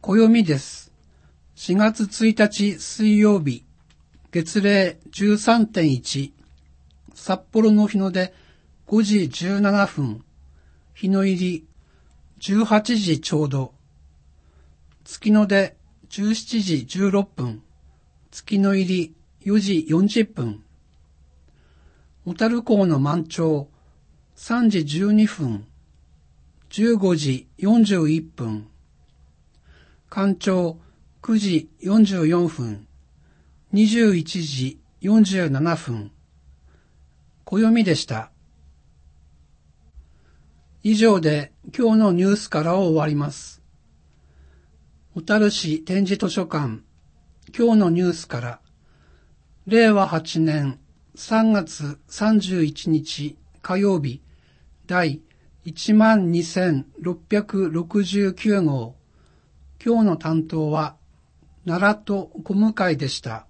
暦です。4月1日水曜日、月齢 13.1、札幌の日の出5時17分、日の入り18時ちょうど、月の出17時16分、月の入り4時40分、小樽港の満潮3時12分、15時41分、干潮9時44分、21時47分、暦でした。以上で今日のニュースからを終わります。小樽市展示図書館、今日のニュースから、令和8年3月31日火曜日、第12669号、今日の担当は奈良と小向でした。